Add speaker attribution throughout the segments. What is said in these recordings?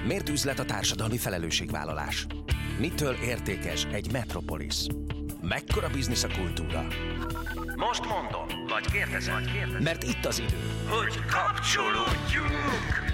Speaker 1: Miért üzlet a társadalmi felelősségvállalás? Mitől értékes egy metropolis? Mekkora biznisz a kultúra? Most mondom, vagy kérdezem, mert itt az idő, hogy kapcsolódjunk!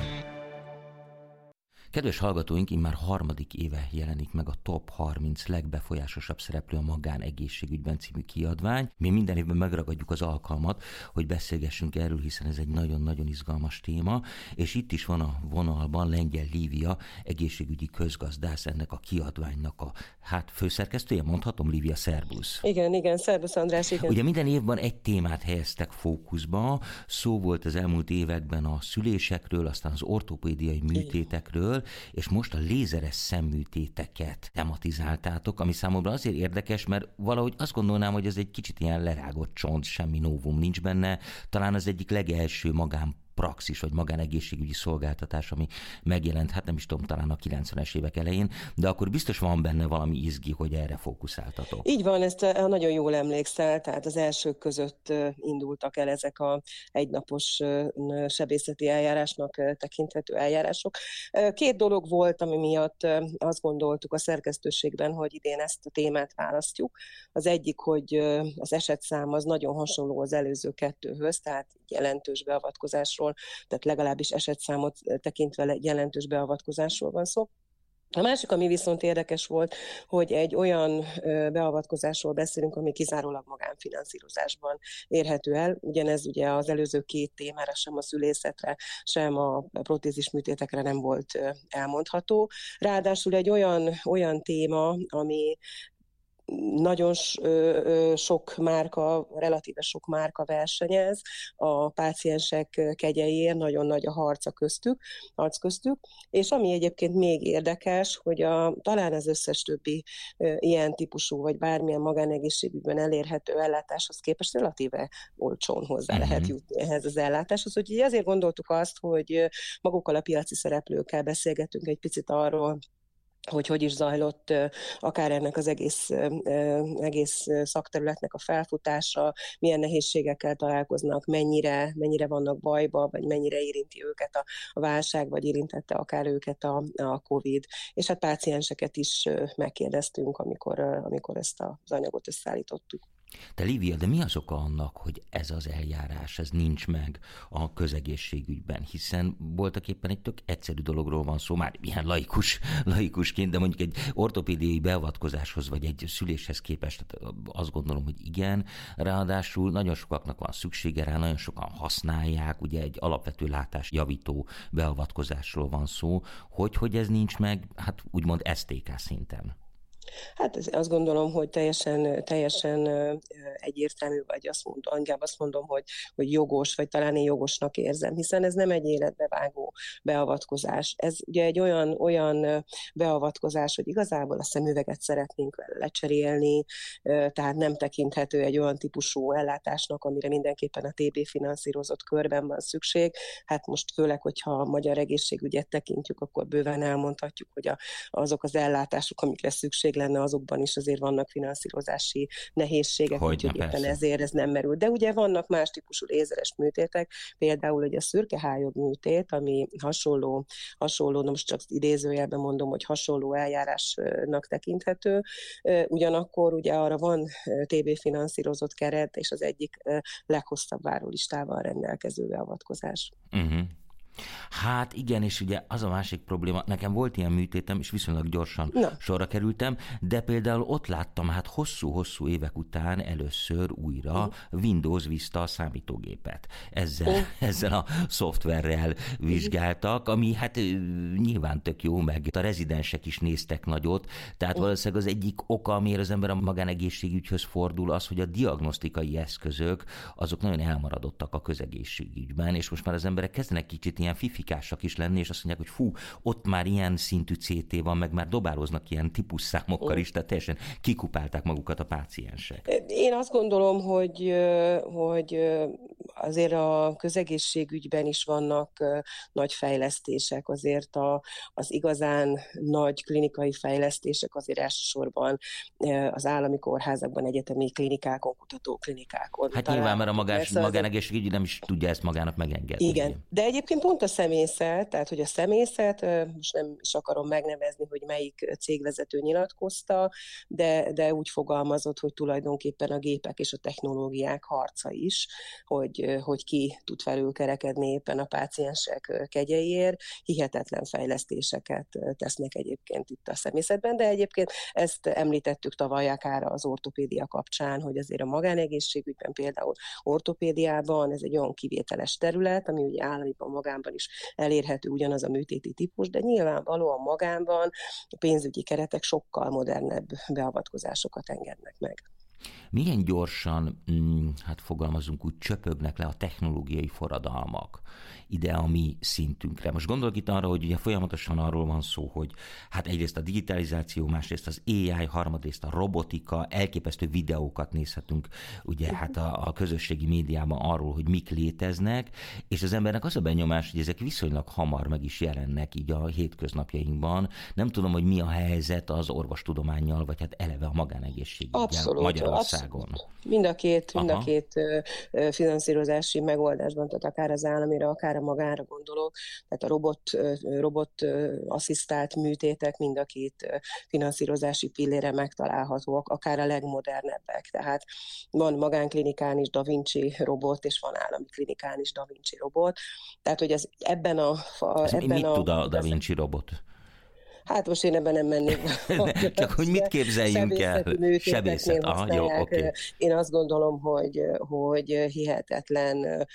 Speaker 2: Kedves hallgatóink, immár harmadik éve jelenik meg a Top 30 legbefolyásosabb szereplő a magánegészségügyben című kiadvány. Mi minden évben megragadjuk az alkalmat, hogy beszélgessünk erről, hiszen ez egy nagyon-nagyon izgalmas téma, és itt is van a vonalban Lengyel Lívia, egészségügyi közgazdász, ennek a kiadványnak a főszerkesztője, mondhatom, Lívia, szervusz.
Speaker 3: Igen, szervusz András, igen.
Speaker 2: Ugye minden évben egy témát helyeztek fókuszba, szó volt az elmúlt években a szülésekről, aztán az ortopédiai műtétekről, és most a lézeres szemműtéteket tematizáltátok, ami számomra azért érdekes, mert valahogy azt gondolnám, hogy ez egy kicsit ilyen lerágott csont, semmi novum nincs benne, talán az egyik legelső magánpraxis vagy magánegészségügyi szolgáltatás, ami megjelent, hát nem is tudom, talán a 90-es évek elején, de akkor biztos van benne valami izgi, hogy erre fókuszáltatok.
Speaker 3: Így van, ezt nagyon jól emlékszel, tehát az elsők között indultak el ezek a egynapos sebészeti eljárásnak tekinthető eljárások. Két dolog volt, ami miatt azt gondoltuk a szerkesztőségben, hogy idén ezt a témát választjuk. Az egyik, hogy az esetszám az nagyon hasonló az előző kettőhöz, tehát jelentős beavatkozásról, tehát legalábbis esetszámot tekintve jelentős beavatkozásról van szó. A másik, ami viszont érdekes volt, hogy egy olyan beavatkozásról beszélünk, ami kizárólag magánfinanszírozásban érhető el. Ugyanez ugye az előző két témára, sem a szülészetre, sem a protézis műtétekre nem volt elmondható. Ráadásul egy olyan téma, ami nagyon relatíve sok márka versenyez a páciensek kegyeiért, nagyon nagy a harc köztük, és ami egyébként még érdekes, hogy talán az összes többi ilyen típusú, vagy bármilyen magánegészségügyben elérhető ellátáshoz képest relatíve olcsón hozzá lehet jutni ehhez az ellátáshoz. Úgyhogy azért gondoltuk azt, hogy magukkal a piaci szereplőkkel beszélgetünk egy picit arról, hogy is zajlott akár ennek az egész szakterületnek a felfutása, milyen nehézségekkel találkoznak, mennyire vannak bajba, vagy mennyire érinti őket a válság, vagy érintette akár őket a Covid. És hát pácienseket is megkérdeztünk, amikor ezt az anyagot összeállítottuk.
Speaker 2: De Lívia, de mi az oka annak, hogy ez az eljárás, ez nincs meg a közegészségügyben? Hiszen voltak éppen egy tök egyszerű dologról van szó, már ilyen laikusként, de mondjuk egy ortopédiai beavatkozáshoz, vagy egy szüléshez képest azt gondolom, hogy igen. Ráadásul nagyon sokaknak van szüksége rá, nagyon sokan használják, ugye egy alapvető látásjavító beavatkozásról van szó, hogy ez nincs meg, hát úgymond STK szinten.
Speaker 3: Hát azt gondolom, hogy teljesen egyértelmű, vagy inkább azt mondom, hogy jogos, vagy talán én jogosnak érzem, hiszen ez nem egy életbevágó beavatkozás. Ez ugye egy olyan beavatkozás, hogy igazából a szemüveget szeretnénk lecserélni, tehát nem tekinthető egy olyan típusú ellátásnak, amire mindenképpen a TB finanszírozott körben van szükség. Hát most főleg, hogyha a magyar egészségügyet tekintjük, akkor bőven elmondhatjuk, hogy azok az ellátások, amikre szükség lenne, azokban is azért vannak finanszírozási nehézségek, úgyhogy éppen ezért ez nem merül. De ugye vannak más típusú lézeres műtétek, például ugye a szürkehályog műtét, ami hasonló, most csak idézőjelben mondom, hogy hasonló eljárásnak tekinthető. Ugyanakkor ugye arra van TB finanszírozott keret, és az egyik leghosszabb várólistával rendelkező beavatkozás.
Speaker 2: Hát igen, és ugye az a másik probléma, nekem volt ilyen műtétem, és viszonylag gyorsan sorra kerültem, de például ott láttam hosszú-hosszú évek után először újra Windows Vista a számítógépet. Ezzel a szoftverrel vizsgáltak, ami hát nyilván tök jó, meg a rezidensek is néztek nagyot, tehát valószínűleg az egyik oka, amiért az ember a magánegészségügyhöz fordul, az, hogy a diagnosztikai eszközök azok nagyon elmaradottak a közegészségügyben, és most már az emberek kezdenek kicsit ilyen fifikásak is lenni, és azt mondják, hogy ott már ilyen szintű CT van, meg már dobálóznak ilyen típusszámokkal is, tehát teljesen kikupálták magukat a páciensek.
Speaker 3: Én azt gondolom, hogy azért a közegészségügyben is vannak nagy fejlesztések, azért az igazán nagy klinikai fejlesztések azért elsősorban az állami kórházakban, egyetemi klinikákon, kutatóklinikákon.
Speaker 2: Hát nyilván, mert a magánegészségügy nem is tudja ezt magának megengedni.
Speaker 3: Igen, de egyébként pont a személyzet, tehát hogy a személyzet, most nem is akarom megnevezni, hogy melyik cégvezető nyilatkozta, de úgy fogalmazott, hogy tulajdonképpen a gépek és a technológiák harca is, hogy ki tud felülkerekedni éppen a páciensek kegyeiért. Hihetetlen fejlesztéseket tesznek egyébként itt a személyzetben, de egyébként ezt említettük tavaly akár az ortopédia kapcsán, hogy azért a magánegészségügyben, például ortopédiában ez egy olyan kivételes terület, ami ugye államiban, magánban is elérhető ugyanaz a műtéti típus, de nyilvánvalóan magánban a pénzügyi keretek sokkal modernebb beavatkozásokat engednek meg.
Speaker 2: Milyen gyorsan, hát fogalmazunk úgy, csöpögnek le a technológiai forradalmak ide a mi szintünkre. Most gondolok itt arra, hogy ugye folyamatosan arról van szó, hogy hát egyrészt a digitalizáció, másrészt az AI, harmadrészt a robotika, elképesztő videókat nézhetünk ugye hát a közösségi médiában arról, hogy mik léteznek, és az embernek az a benyomás, hogy ezek viszonylag hamar meg is jelennek így a hétköznapjainkban. Nem tudom, hogy mi a helyzet az orvostudománnyal, vagy hát eleve a magánegészségüggyel Magyarországon.
Speaker 3: Abszolút. Mind a két finanszírozási megoldásban, tehát akár az államira, akár a magára gondolok, tehát a robot asszisztált műtétek mind a két finanszírozási pillére megtalálhatóak, akár a legmodernebbek. Tehát van magánklinikán is Da Vinci robot, és van állami klinikán is Da Vinci robot. Tehát, hogy
Speaker 2: mit tud a Da Vinci robot?
Speaker 3: Hát most én ebben nem mennék.
Speaker 2: Csak hogy mit képzeljünk el?
Speaker 3: Sebészet. Jó, okay. Én azt gondolom, hogy hihetetlen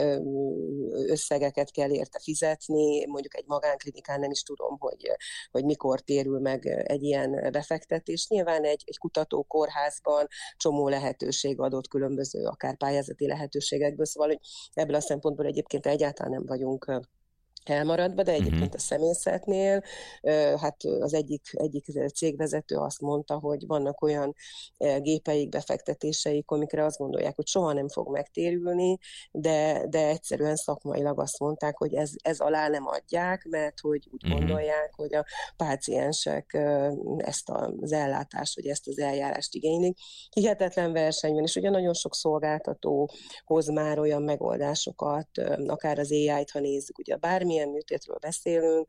Speaker 3: összegeket kell érte fizetni. Mondjuk egy magánklinikán nem is tudom, hogy mikor térül meg egy ilyen befektetés. Nyilván egy kutatókórházban csomó lehetőség adott különböző, akár pályázati lehetőségekből. Szóval, hogy ebből a szempontból egyébként egyáltalán nem vagyunk elmaradva, de egyébként a személyzetnél, hát az egyik cégvezető azt mondta, hogy vannak olyan gépeik, befektetéseik, amikre azt gondolják, hogy soha nem fog megtérülni, de egyszerűen szakmailag azt mondták, hogy ez alá nem adják, mert hogy úgy gondolják, hogy a páciensek ezt az ellátást, vagy ezt az eljárást igénylik. Hihetetlen versenyben, és ugye nagyon sok szolgáltató hoz már olyan megoldásokat, akár az AI-t, ha nézzük, ugye bármilyen műtétről beszélünk,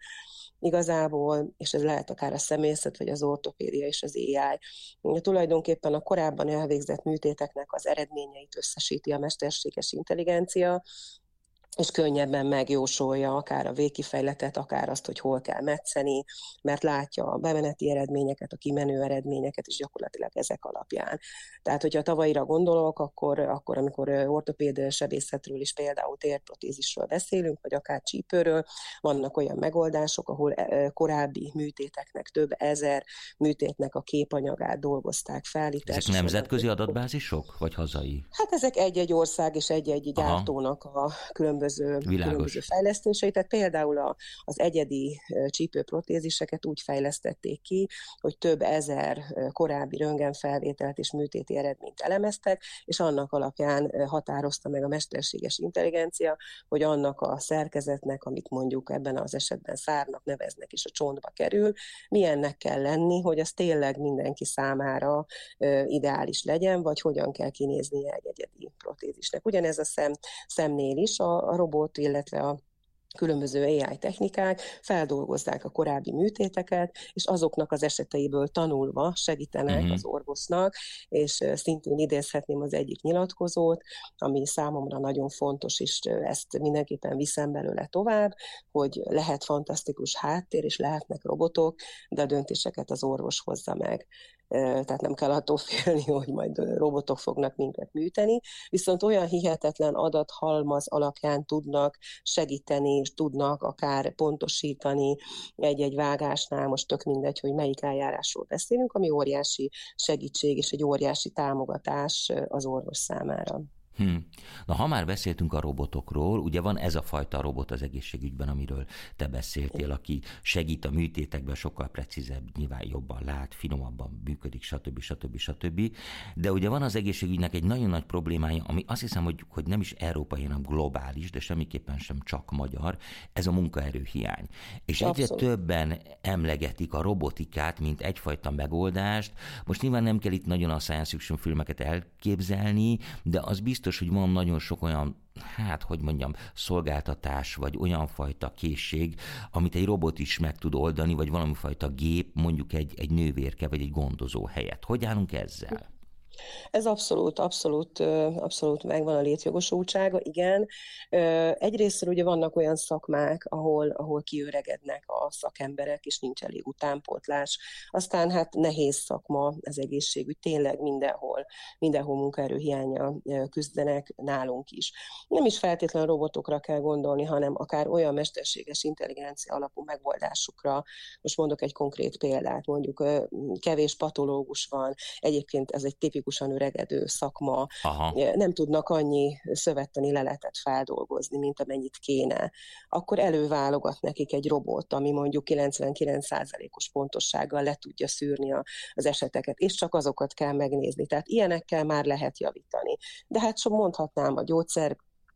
Speaker 3: igazából, és ez lehet akár a személyzet, vagy az ortopédia és az AI. Tulajdonképpen a korábban elvégzett műtéteknek az eredményeit összesíti a mesterséges intelligencia, és könnyebben megjósolja akár a végkifejletet, akár azt, hogy hol kell metszeni, mert látja a bemeneti eredményeket, a kimenő eredményeket, és gyakorlatilag ezek alapján. Tehát, hogyha tavalyira gondolok, akkor amikor ortopéd sebészetről is például térprotézisről beszélünk, vagy akár csípőről, vannak olyan megoldások, ahol korábbi műtéteknek, több ezer műtétnek a képanyagát dolgozták fel.
Speaker 2: Ezek nemzetközi adatbázisok, vagy hazai?
Speaker 3: Hát ezek egy-egy ország és egy-egy gyártónak a különböző fejlesztései, tehát például az egyedi csípőprotéziseket úgy fejlesztették ki, hogy több ezer korábbi röntgenfelvételt és műtéti eredményt elemeztek, és annak alapján határozta meg a mesterséges intelligencia, hogy annak a szerkezetnek, amit mondjuk ebben az esetben szárnak neveznek, és a csontba kerül, milyennek kell lenni, hogy az tényleg mindenki számára ideális legyen, vagy hogyan kell kinéznie egy egyedi protézisnek. Ugyanez a szemnél is a robot, illetve a különböző AI technikák feldolgozzák a korábbi műtéteket, és azoknak az eseteiből tanulva segítenek az orvosnak, és szintén idézhetném az egyik nyilatkozót, ami számomra nagyon fontos, és ezt mindenképpen viszem belőle tovább, hogy lehet fantasztikus háttér, és lehetnek robotok, de a döntéseket az orvos hozza meg. Tehát nem kell attól félni, hogy majd robotok fognak minket műteni, viszont olyan hihetetlen adathalmaz alapján tudnak segíteni, és tudnak akár pontosítani egy-egy vágásnál, most tök mindegy, hogy melyik eljárásról beszélünk, ami óriási segítség és egy óriási támogatás az orvos számára.
Speaker 2: Na, ha már beszéltünk a robotokról, ugye van ez a fajta robot az egészségügyben, amiről te beszéltél, aki segít a műtétekben, sokkal precízebb, nyilván jobban lát, finomabban működik, stb. De ugye van az egészségügynek egy nagyon nagy problémája, ami azt hiszem, hogy nem is európai, hanem globális, de semmiképpen sem csak magyar, ez a munkaerőhiány. És egyre többen emlegetik a robotikát, mint egyfajta megoldást. Most nyilván nem kell itt nagyon a science fiction filmeket elképzelni, de az biztos, hogy van nagyon sok olyan, szolgáltatás, vagy olyan fajta készség, amit egy robot is meg tud oldani, vagy valami fajta gép, mondjuk egy nővérke, vagy egy gondozó helyett. Hogy állunk ezzel?
Speaker 3: Ez abszolút megvan a létjogosultsága, igen. Egyrésztről ugye vannak olyan szakmák, ahol kiöregednek a szakemberek, és nincs elég utánpótlás. Aztán hát nehéz szakma az egészségügy, tényleg mindenhol munkaerőhiánnyal küzdenek, nálunk is. Nem is feltétlenül robotokra kell gondolni, hanem akár olyan mesterséges intelligencia alapú megoldásokra. Most mondok egy konkrét példát, mondjuk kevés patológus van, egyébként ez egy tipikusan öregedő szakma, nem tudnak annyi szövettani leletet feldolgozni, mint amennyit kéne. Akkor előválogat nekik egy robot, ami mondjuk 99%-os pontossággal le tudja szűrni az eseteket, és csak azokat kell megnézni. Tehát ilyenekkel már lehet javítani. De hát mondhatnám a gyógyszer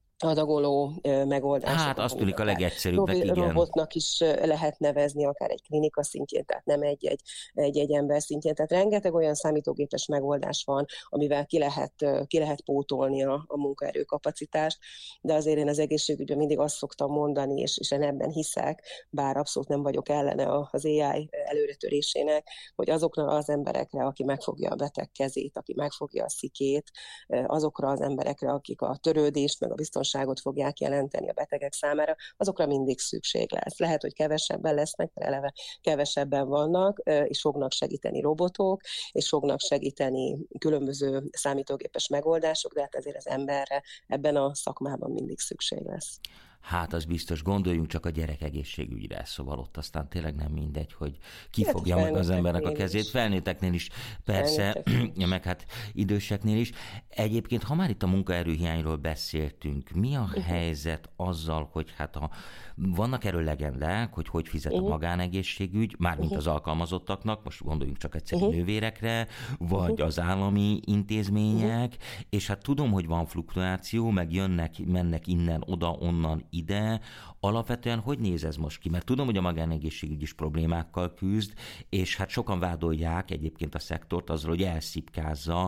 Speaker 3: adagoló megoldások.
Speaker 2: Hát azt tűnik a legegyszerűbbnek, igen.
Speaker 3: Robotnak is lehet nevezni, akár egy klinika szintjén, tehát nem egy ember szintjén. Tehát rengeteg olyan számítógépes megoldás van, amivel ki lehet pótolni a munkaerőkapacitást, de azért én az egészségügyben mindig azt szoktam mondani, és én ebben hiszek, bár abszolút nem vagyok ellene az AI előretörésének, hogy azokra az emberekre, aki megfogja a beteg kezét, aki megfogja a szikét, azokra az emberekre, akik a törődést, meg a biztonságot fogják jelenteni a betegek számára, azokra mindig szükség lesz. Lehet, hogy kevesebben lesznek, mert eleve kevesebben vannak, és fognak segíteni robotok, és fognak segíteni különböző számítógépes megoldások, de hát azért az emberre ebben a szakmában mindig szükség lesz.
Speaker 2: Hát az biztos, gondoljunk csak a gyerekegészségügyre, szóval ott aztán tényleg nem mindegy, hogy ki fogja meg az embernek a kezét. Felnőtteknél is persze, meg hát időseknél is. Egyébként, ha már itt a munkaerőhiányról beszéltünk, mi a helyzet azzal, hogy hát vannak erről legendák, hogy fizet a magánegészségügy, mármint az alkalmazottaknak, most gondoljunk csak egyszerű nővérekre, vagy az állami intézmények, és hát tudom, hogy van fluktuáció, meg mennek innen, oda, onnan, ide. Alapvetően hogy néz ez most ki? Mert tudom, hogy a magánegészségügy is problémákkal küzd, és hát sokan vádolják egyébként a szektort azzal, hogy elszipkázza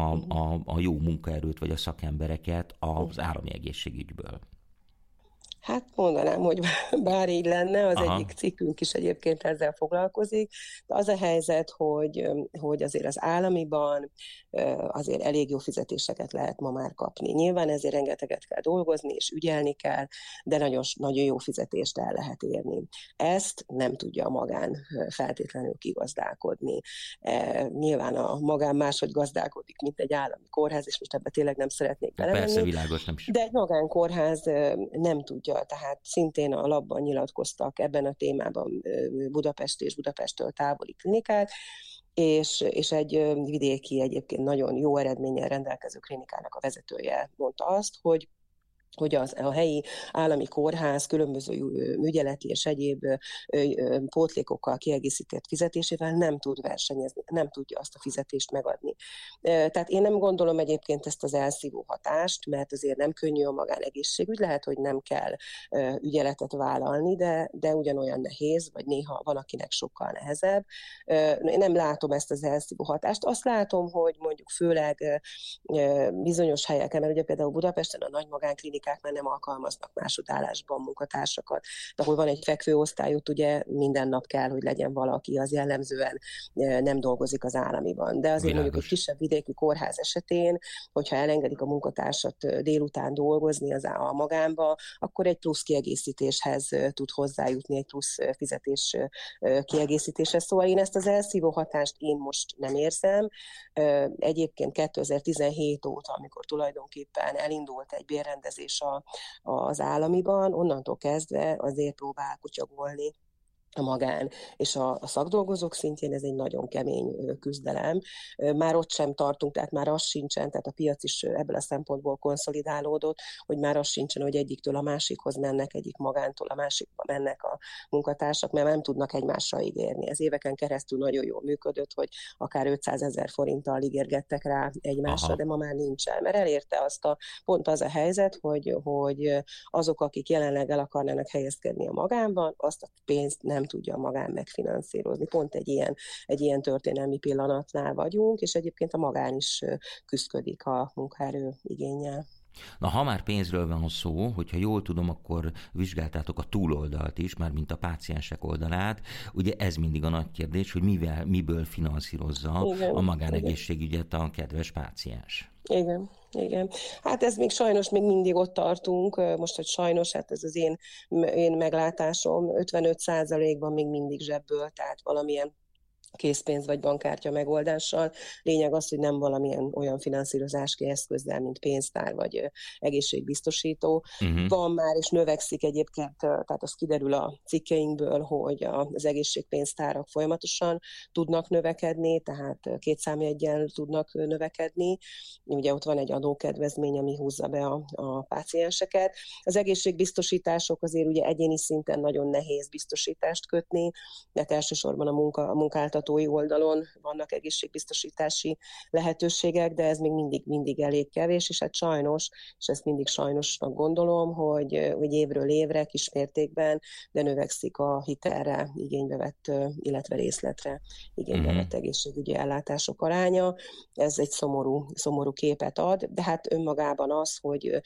Speaker 2: a jó munkaerőt vagy a szakembereket az állami egészségügyből.
Speaker 3: Hát mondanám, hogy bár így lenne, az egyik cikkünk is egyébként ezzel foglalkozik, de az a helyzet, hogy azért az államiban azért elég jó fizetéseket lehet ma már kapni. Nyilván ezért rengeteget kell dolgozni, és ügyelni kell, de nagyon, nagyon jó fizetést el lehet érni. Ezt nem tudja a magán feltétlenül kigazdálkodni. Nyilván a magán máshogy gazdálkodik, mint egy állami kórház, és most ebbe tényleg nem szeretnék belemenni.
Speaker 2: Persze, világos, nem is.
Speaker 3: De egy magánkórház nem tudja, tehát szintén a labban nyilatkoztak ebben a témában Budapest és Budapesttől távoli klinikák, és egy vidéki, egyébként nagyon jó eredménnyel rendelkező klinikának a vezetője mondta azt, hogy a helyi állami kórház különböző ügyeleti és egyéb pótlékokkal kiegészített fizetésével nem tud versenyezni, nem tudja azt a fizetést megadni. Tehát én nem gondolom egyébként ezt az elszívó hatást, mert azért nem könnyű a magánegészségügy, lehet, hogy nem kell ügyeletet vállalni, de ugyanolyan nehéz, vagy néha van, akinek sokkal nehezebb. Én nem látom ezt az elszívó hatást. Azt látom, hogy mondjuk főleg bizonyos helyeken, mert ugye például Budapesten a nagy magánklinikák már nem alkalmaznak másodállásban munkatársakat. De ahol van egy fekvőosztály, ott ugye minden nap kell, hogy legyen valaki, az jellemzően nem dolgozik az államiban. De azért mondjuk egy kisebb vidéki kórház esetén, hogyha elengedik a munkatársat délután dolgozni a magánba, akkor egy plusz kiegészítéshez tud hozzájutni, egy plusz fizetés kiegészítéshez. Szóval én ezt az elszívó hatást én most nem érzem. Egyébként 2017 óta, amikor tulajdonképpen elindult egy bérrendezés az államiban, onnantól kezdve azért próbál kutyagolni a magán és a szakdolgozók szintjén ez egy nagyon kemény küzdelem. Már ott sem tartunk, tehát már az sincsen, tehát a piac is ebből a szempontból konszolidálódott, hogy már az sincsen, hogy egyiktől a másikhoz mennek, egyik magántól a másikba mennek a munkatársak, mert nem tudnak egymással ígérni. Ez éveken keresztül nagyon jól működött, hogy akár 500 000 forinttal ígérgettek rá egymásra, aha, de ma már nincsen, mert elérte pont az a helyzet, hogy azok, akik jelenleg el akarnának helyezkedni a magánban, azt a pénzt nem tudja magán megfinanszírozni. Pont egy ilyen történelmi pillanatnál vagyunk, és egyébként a magán is küszködik a munkaerő igénnyel.
Speaker 2: Na, ha már pénzről van szó, hogyha jól tudom, akkor vizsgáltátok a túloldalt is, már mint a páciensek oldalát. Ugye ez mindig a nagy kérdés, hogy miből finanszírozza a magánegészségügyet a kedves páciens.
Speaker 3: Igen. Hát ez még sajnos még mindig ott tartunk, most, hogy sajnos, hát ez az én meglátásom, 55%-ban még mindig zsebből, tehát valamilyen készpénz vagy bankkártya megoldással. Lényeg az, hogy nem valamilyen olyan finanszírozási eszközzel, mint pénztár vagy egészségbiztosító. Van már, és növekszik egyébként, tehát az kiderül a cikkeinkből, hogy az egészségpénztárak folyamatosan tudnak növekedni, tehát 2 számjeggyel tudnak növekedni. Ugye ott van egy adókedvezmény, ami húzza be a pácienseket. Az egészségbiztosítások azért ugye egyéni szinten nagyon nehéz biztosítást kötni, mert elsősorban a munkáltatói oldalon vannak egészségbiztosítási lehetőségek, de ez még mindig elég kevés, és hát sajnos, és ezt mindig sajnosnak gondolom, hogy évről évre kismértékben, de növekszik a hitelre igénybe vett, illetve részletre igénybe vett egészségügyi ellátások aránya. Ez egy szomorú képet ad, de hát önmagában az, hogy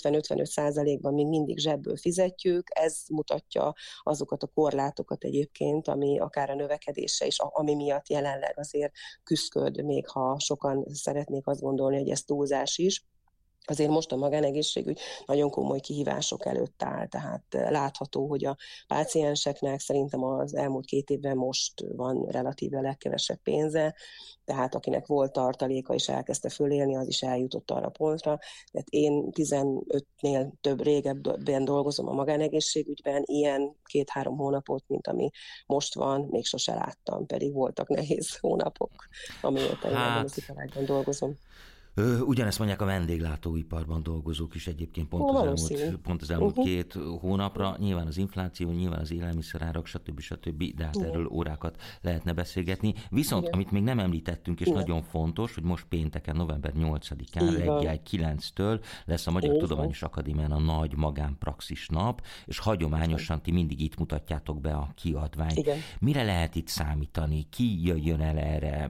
Speaker 3: 50-55%-ban még mindig zsebből fizetjük, ez mutatja azokat a korlátokat egyébként, ami akár a növekedése is, ami miatt jelenleg azért küszköd, még ha sokan szeretnék azt gondolni, hogy ez túlzás is. Azért most a magánegészségügy nagyon komoly kihívások előtt áll, tehát látható, hogy a pácienseknek szerintem az elmúlt 2 évben most van relatíve legkevesebb pénze, tehát akinek volt tartaléka és elkezdte fölélni, az is eljutott arra pontra. Tehát én 15-nél régebben dolgozom a magánegészségügyben, ilyen 2-3 hónapot, mint ami most van, még sose láttam, pedig voltak nehéz hónapok, amióta én ebben az iparágban dolgozom.
Speaker 2: Ugyanezt mondják a vendéglátóiparban dolgozók is egyébként pont az elmúlt 2 hónapra. Nyilván az infláció, nyilván az élelmiszerárak, stb. De hát erről órákat lehetne beszélgetni. Viszont, amit még nem említettünk, és nagyon fontos, hogy most pénteken, november 8-án reggel 9-től lesz a Magyar Tudományos Akadémián a nagy magánpraxis nap, és hagyományosan ti mindig itt mutatjátok be a kiadványt. Igen. Mire lehet itt számítani? Ki jöjjön el erre?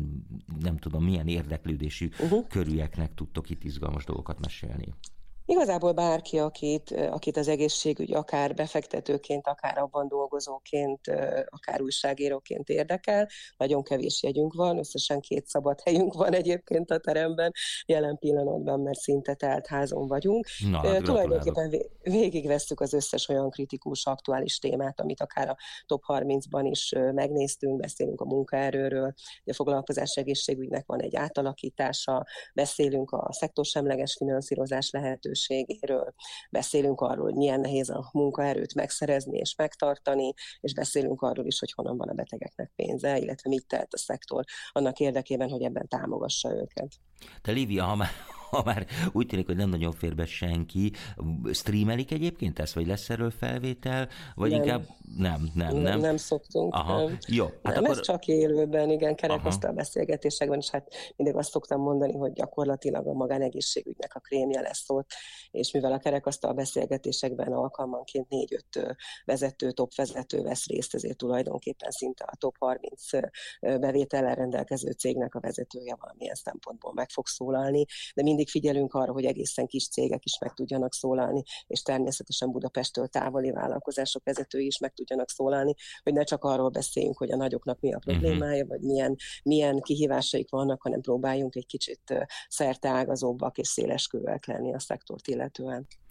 Speaker 2: Milyen érdeklődésű körülyeknek tudtok itt izgalmas dolgokat mesélni?
Speaker 3: Igazából bárki, akit az egészségügy akár befektetőként, akár abban dolgozóként, akár újságíróként érdekel. Nagyon kevés jegyünk van, összesen 2 szabad helyünk van egyébként a teremben, jelen pillanatban, mert szinte telt házon vagyunk. Tulajdonképpen végigvesszük az összes olyan kritikus, aktuális témát, amit akár a top 30-ban is megnéztünk, beszélünk a munkaerőről, a foglalkozás egészségügynek van egy átalakítása, beszélünk a szektorsemleges finanszírozás lehetőségéről, beszélünk arról, hogy milyen nehéz a munkaerőt megszerezni és megtartani, és beszélünk arról is, hogy honnan van a betegeknek pénze, illetve mit tehet a szektor annak érdekében, hogy ebben támogassa őket.
Speaker 2: Te, Lívia, ha már úgy tűnik, hogy nem nagyon fér be senki, streamelik egyébként ezt, vagy lesz erről felvétel, vagy nem. Inkább nem
Speaker 3: szoktunk.
Speaker 2: Aha. Jó. Hát
Speaker 3: nem, akkor... ez csak élőben, igen, kerekasztal beszélgetésekben, és hát mindig azt szoktam mondani, hogy gyakorlatilag a magánegészségügynek a krémje lesz ott, és mivel a kerekasztal beszélgetésekben alkalmanként 4-5 top vezető vesz részt, ezért tulajdonképpen szinte a top 30 bevétellel rendelkező cégnek a vezetője valamilyen szempontból meg fog szólalni, de mindig figyelünk arra, hogy egészen kis cégek is meg tudjanak szólalni, és természetesen Budapesttől távoli vállalkozások vezetői is meg tudjanak szólalni, hogy ne csak arról beszéljünk, hogy a nagyoknak mi a problémája, vagy milyen kihívásaik vannak, hanem próbáljunk egy kicsit szerteágazóbbak és széleskörűek lenni a szektort illetően.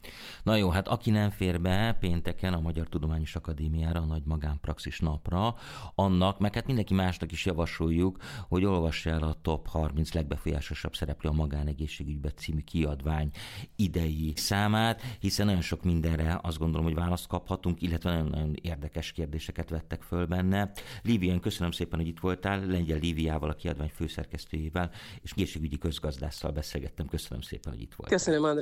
Speaker 2: Na jó, hát aki nem fér be pénteken a Magyar Tudományos Akadémiára, a nagy magánpraxis napra, annak, meg hát mindenki másnak is javasoljuk, hogy olvassa el a Top 30 legbefolyásosabb szereplő a magánegészségügyben című kiadvány idei számát, hiszen nagyon sok mindenre azt gondolom, hogy választ kaphatunk, illetve nagyon érdekes kérdéseket vettek föl benne. Lívia, köszönöm szépen, hogy itt voltál, Lengyel Líviával, a kiadvány főszerkesztőjével és egészségügyi közgazdásszal beszélgettem. Köszönöm szépen, hogy itt voltál.
Speaker 3: Köszönöm, András.